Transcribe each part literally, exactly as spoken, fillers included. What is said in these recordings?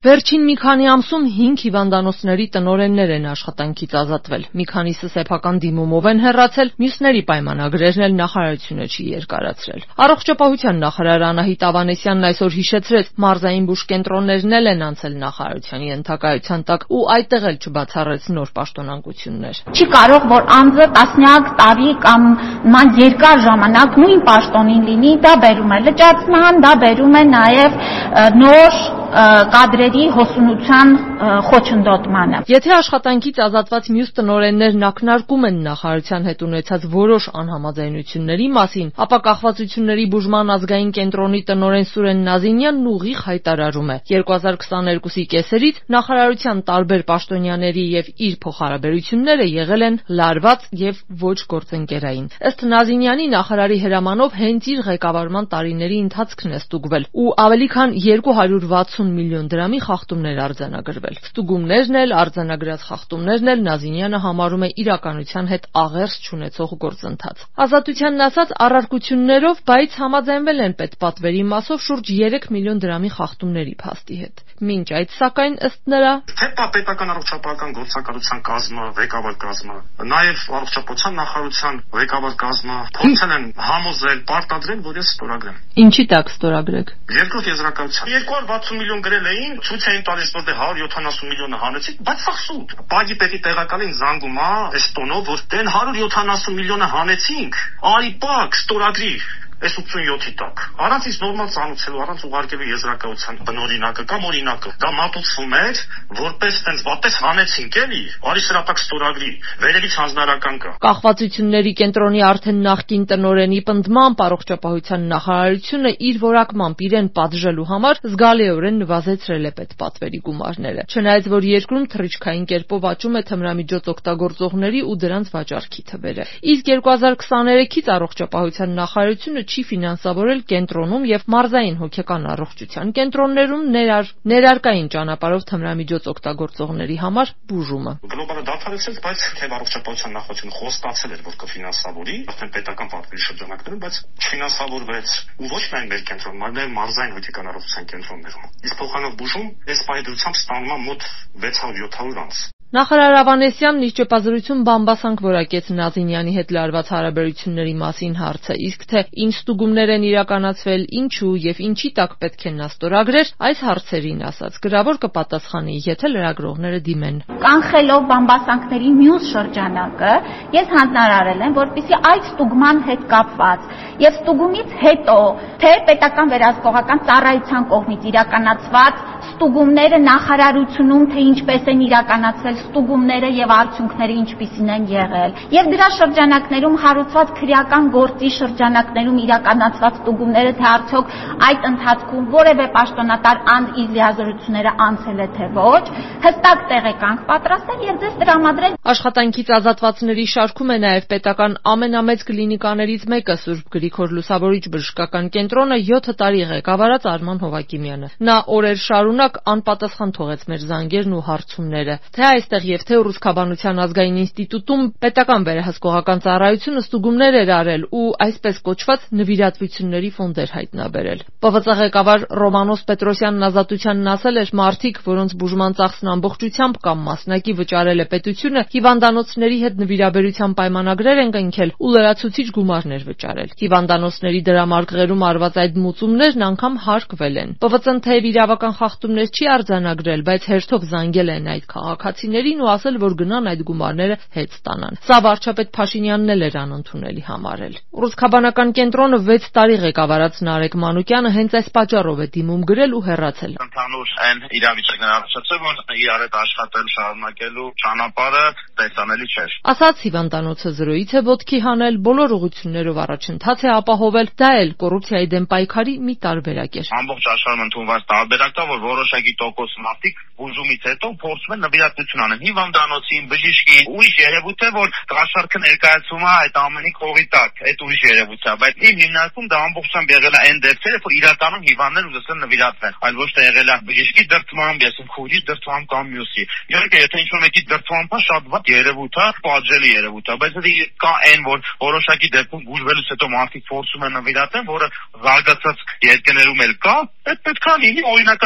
Վերջին մի քանի ամսում հինգ հիվանդանոցների տնօրեններ են աշխատանքից ազատվել։ Մի քանիսը սեփական դիմումով են հեռացել, մյուսների պայմանագրերն էլ նախարարությունը չի երկարացրել։ Առողջապահության նախարար Անահիտ Ավանեսյանն այսօր հիշեցրեց, մարզային բուժ կենտրոններն էլ են անցել նախարարության ենթակայության տակ ու այդտեղ էլ չբացառեց նոր պաշտոնանկություններ։ Չի կարող, որ անձը տասնյակ տարի կամ նման երկար ժամանակ նույն պաշտոնին լինի, դա բերում է լճացման, դա բերում է նաև նոր կադրերի հոսունության խոչընդոտմանը։ Եթե աշխատանքից ազատված մյուս տնօրեններն ակնարկում են նախարարության հետ ունեցած որոշ անհամաձայնությունների մասին, ապա կախվածությունների բուժման ազգային կենտրոնի տնօրեն Սուրեն Նազինյանն ուղիղ հայտարարում է. երկու հազար քսաներկուսի կեսերից նախարարության տարբեր պաշտոնյաների եւ իր փոխհարաբերությունները եղել են լարված եւ ոչ գործընկերային։ Ըստ Նազինյանի, նախարարի հրամանով հենց իր ղեկավարման տարիների ընթացքն է ստուգվել ու ավելի քան երկու հարյուր վաթսուն միլիոն դրամի խախտումներ արձանագրվել։ Ստուգումներն էլ, արձանագրած խախտումներն էլ Նազինյանը համարում է իրականության հետ աղերս չունեցող գործընթաց։ Ազատությանն ասած, առարկություններով, բայց համաձայնվել են պետպատվերի մասով շուրջ երեք միլիոն դրամի խախտումների փաստի հետ։ Մինչ այդ, սակայն, ըստ նրա, թե պետական առողջապահական գործակալության կազմը, ղեկավար կազմը, նաև առողջապահության նախարարության ղեկավար կազմը փորձել են համոզել, պարտադրել, որ ես ստորագրեմ։ Ինչի տակ ստորագրեք։ Երկրորդ եզրակացության երկու հարյուր վաթսուն միլիոն գրել էին, ցույց էին տալիս, որ դե հարյուր յոթանասուն միլիոնը հանեցիք, բայց սա սուտ։ Բանկի պետի տեղակալին զանգում է, այս տոնով, որ դեն հարյուր յոթանասուն միլիոնը հանեցինք, արի պակ, ստորագրի։ Այս ութսունյոթի տակ։ Առանց ինձ նորմալ ծանոթելու, առանց ուղարկելու եզրակացության բնօրինակը կամ օրինակը, դա մատուցվում էր, որպես տենց վատես հանեցինք էլի, արի սրա տակ ստորագրի, վերևից հանձնարարական կա։ Կախվածությունների կենտրոնի արդեն նախկին տնօրենի պնդմամբ առողջապահության նախարարությունը իր որակմամբ իրեն պատժելու համար զգալիորեն նվազեցրել է պետպատվերի գումարները։ Չնայած, որ երկրում թռիչքային կերպով աճում է թմրամիջոց օգտագործողների ու դրանց վաճառքի թվերը։ Իսկ երկու հազար քսաներեքից առողջապահության նախարարությունը չի ֆինանսավորել կենտրոնում եւ մարզային հոգեկան առողջության կենտրոններում ներար ներարկային ճանապարհով թմրամիջոց օգտագործողների համար բուժումը։ Գլոբալը դադարեցել, բայց թեև առողջապահության նախարարությունը խոստացել էր, որ կֆինանսավորի, արդեն պետական պատվերի շրջանակներում, բայց չֆինանսավորվեց ու ոչ միայն մեր կենտրոնում, այլ նաեւ մարզային հոգեկան առողջության կենտրոններում։ Իսկ փոխանով բուժում այս պայդրությամբ ստանում է մոտ վեց հարյուր յոթ անց։ Նախարար Ավանեսյանն իր ճեպազրույցում բամբասանք որակեց Նազինյանի հետ լարված հարաբերությունների մասին հարցը, իսկ թե ինչ ստուգումներ են իրականացվել, ինչու եւ ինչի տակ պետք է նա ստորագրեր, այս հարցերին ասած գրավոր կպատասխանի, եթե լրագրողները դիմեն։ Կանխելով բամբասանքների մյուս շրջանակը, ես հանձնարարել եմ, որպեսզի այդ ստուգման հետ կապված եւ ստուգումից հետո թե պետական վերահսկողական ծառայության կողմից իրականացված ստուգումները նախարարությունում թե ինչպես են իրականացվել ստուգումները եւ արդյունքները ինչպիսին են եղել եւ դրա շրջանակներում հարուցված քրեական գործի շրջանակներում իրականացված ստուգումները թե արդյոք այդ ընթացքում որևէ պաշտոնատար անձ իր լիազորությունները անցել է թե ոչ, հստակ տեղեկանք պատրաստել եւ ձեզ տրամադրել։ Աշխատանքից ազատվածների շարքում է նաեւ պետական ամենամեծ կլինիկաներից մեկը Սուրբ Գրիգոր Լուսավորիչ բժշկական կենտրոնը յոթ տարի ղեկավարած Արման Հովակիմյանը։ Նա օրեր շարունակ անպատասխան թողեց մեր զանգերն ու հարցումները։ Թե այստեղ եւ թե Ռուսկաբանության ազգային ինստիտուտում պետական վերահսկողական ծառայությունը ստուգումներ էր արել ու այսպես կոչված նվիրատվությունների ֆոնդեր հայտնաբերել։ Պ V Ծ ղեկավար Ռոմանոս Պետրոսյանն ազատությանն ասել էր, մարդիկ, որոնց բուժման ծախսն ամբողջությամբ կամ մասնակի վճարել է պետությունը, հիվանդանոցների հետ նվիրաբերության պայմանագրեր են կնքել ու լրացուցիչ գումարներ վճարել։ Հիվանդանոցների դրամարկղերում արված այդ մուծումներն անգամ հարկվել են։ Պ V Ծ-ն թեև իրավական խախտումներ չի արձանագրել, բայց հերթով զանգել են այդ քաղաքացիներին ու ասել, որ գնան այդ գումարները հետ ստանան։ Սա վարչապետ Փաշինյանն էլ էր անընդունելի համարել։ Ռուսկաբանական կենտրոնը վեց տարի ղեկավարած Նարեկ Մանուկյանը հենց այս պատճառով է դիմում գրել ու հեռացել։ Ընդհանուր այն իրավիճակն առաջացել, որ իրար հետ աշխատել շարունակելու ճանապարհը տեսանելի չէր։ Ասաց հիվանդանոցը զրոյից է ոտքի հանել, բոլոր ուղղություններով առաջընթաց է ապահովել, դա էլ կոռուպցիայի դեմ պայքարի մի տարբերակ էր։ Ամբողջ աշխարհում ընդունված տարբերակն է, որ որոշակի տոկոս մարդիկ բուժումից հետո փորձում են նվիրատվություն անեն հիվանդանոցին, բժիշկի, ուրիշ երևույթ է, որ տղաշարքը ներկայացում է այդ ամենի քողի տակ, այդ ուրիշ երևույթ է, բայց իմ հիմնարկում դա ամբողջությամբ եղել է այն դեպքերը, որ իրականում հիվանդներ ուզում են նվիրատվել, այլ ոչ թե եղել է բժիշկի դրդմամբ, ես քույրի դրդմամբ կամ մյուսի։ Իհարկե, եթե ինչ-որ մեկի դրդմամբ է, շատ վատ երևույթ է, պատժելի երևույթ է, բայց եթե կա այն, որ որոշակի դեպքում բուժվելուց հետո մարդիկ փորձում են նվիրատվեն, որը զարգացած երկրներում էլ կա, այդ պետք է լինի օրինական ճանապարհ։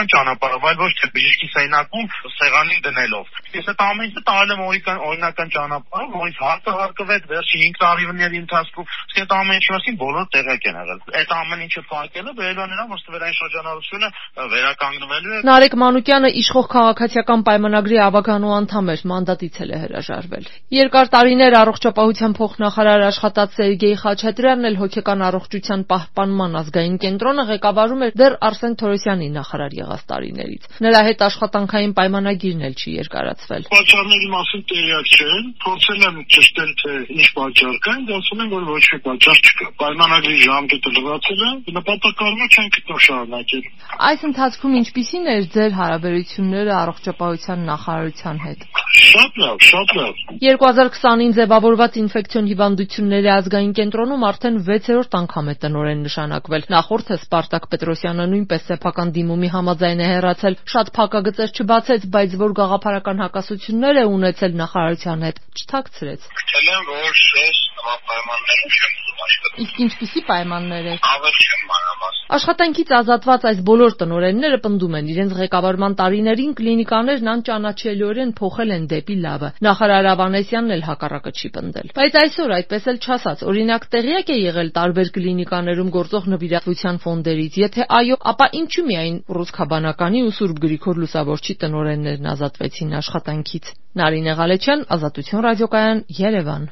ճանապարհով, այլ ոչ թե բժշկի սենյակում սեղանին դնելով։ Ես այդ ամեն ինչը տարել եմ օրինական օրինական ճանապարհով, որից հարկահարկվեց վերջի հինգ տարիների ընթացքում, իսկ այդ ամեն ինչի մասին բոլորը տեղյակ են եղել։ Այդ ամեն ինչը ֆակելը վերել է նրան, որ ստվերային շրջանառությունը վերականգնվելու է։ Նարեկ Մանուկյանը իշխող քաղաքացիական պայմանագրի ավագանու անդամ էր, մանդատից էլ է հրաժարվել։ Երկար տարիներ առողջապահության փոխնախարար աշխատած Սերգեյ Խաչատրյանն էլ հոգեկան առողջության պահպանման ազգային կենտրոնը ղեկավարում էր դեռ Արսեն Թորոսյանի նախարար եղած տարիներից։ Նրա հետ աշխատանքային պայմանագիրն էլ չի երկարացվել։ Պատճառների մասին տեղյակ չեն, փորձել եմ ճշտել, թե ինչ պատճառ կա, ասում են, որ ոչ մի պատճառ չկա։ Պայմանագրի ժամկետը լրացել է, նպատակառումը չեն գտնում շարունակել։ Այս ընթացքում ինչպիսին էր ձեր հարաբերությունները առողջապահության նախարարության հետ։ Շատ լավ, շատ լավ։ երկու հազար քսանին ձևավորված ինֆեկցիոն հիվանդությունների ազգային կենտրոնում արդեն վեցերորդ անգամ է տնօրեն նշանակվել։ Նախորդը Սպարտակ Պետրոսյանը նույնպես սեփական դիմումի համաձայն է հեռացել, շատ փակագծեր չբացեց, բայց որ գաղափարական հակասություններ է ունեցել նախարարության հետ, չթաքցրեց։ Գտել եմ, որ ես նման պայմաններում չեմ ուզում աշխատել։ Իսկ ինչպիսի պայմաններ է։ Ավելի չեմ մանրամասն։ Աշխատանքից ազատված այս բոլոր տնօրենները պնդում են, իրենց ղեկավարման տարիներին կլինիկաներն անճանաչելիորեն փոխել են դեպի լավը։ Նախարար Ավանեսյանն էլ հակառակը չի պնդել։ Բայց այսօր այդպես էլ չասած, օրինակ տեղյակ է եղել տարբեր կլինիկաներում գործող նվիրատվության ֆոնդերից։ Եթե այո, ապա ինչու միայն Ռուսքաբանականի ու Սուրբ Գրիգոր Լուսավորչի տնօրեններն ազատվեցին աշխատանքից։ Նարինե Ղալեչյան, Ազատություն ռադիոկայան, Երևան։